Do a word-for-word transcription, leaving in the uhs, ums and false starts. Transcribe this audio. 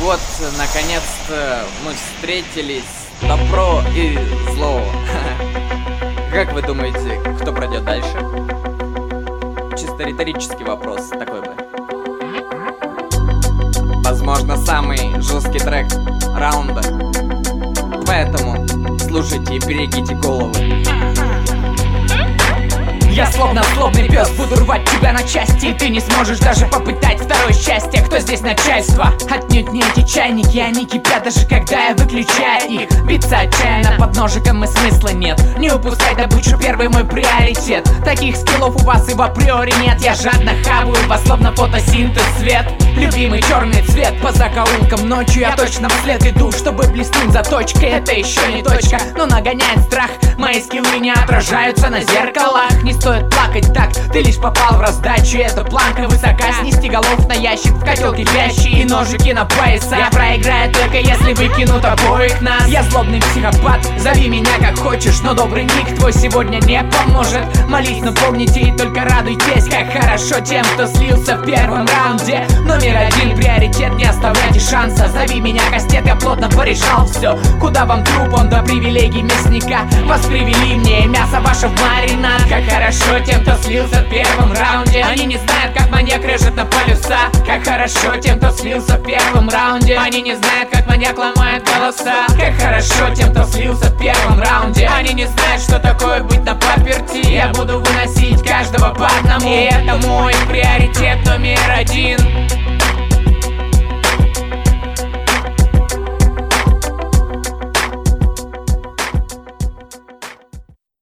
вот, наконец-то мы встретились, добро и зло. Как вы думаете, кто пройдет дальше? Чисто риторический вопрос такой бы. Возможно, самый жесткий трек раунда. Поэтому слушайте и берегите головы. Я словно злобный пес, буду рвать тебя на части, и ты не сможешь даже попытать второе счастье. Кто здесь начальство? Отнюдь не эти чайники, они кипят даже когда я выключаю их. Биться отчаянно под ножиком и смысла нет. Не упускай добычу, первый мой приоритет. Таких скиллов у вас и в априори нет. Я жадно хаваю вас, словно фотосинтез свет. Любимый черный цвет по закоулкам ночью я точно вслед иду, чтобы блеснуть заточкой. Это еще не точка, но нагоняет страх. Мои скиллы не отражаются на зеркалах. Не стоит плакать так, ты лишь попал в раздачу. Эта планка высока, снести голов на ящик, в котел кипящий и ножики на пояса. Я проиграю только если выкинут обоих нас. Я злобный психопат, зови меня как хочешь, но добрый ник твой сегодня не поможет. Молись, но помните и только радуйтесь, как хорошо тем, кто слился в первом раунде. Номер один приоритет, не оставляйте шанса. Зови меня кастет, я плотно порешал все. Куда вам труп, он до привилегий мясника. Вас привели мне, мясо ваше в маринад. Как хорошо тем, кто слился в первом раунде. Они не знают, как маньяк режет на полюса. Как хорошо тем, кто слился в первом раунде. Они не знают, как маньяк ломает голоса. Как хорошо тем, кто слился в первом раунде. Они не знают, что такое быть на паперти. Я буду выносить каждого по одному, и это мой приоритет номер один.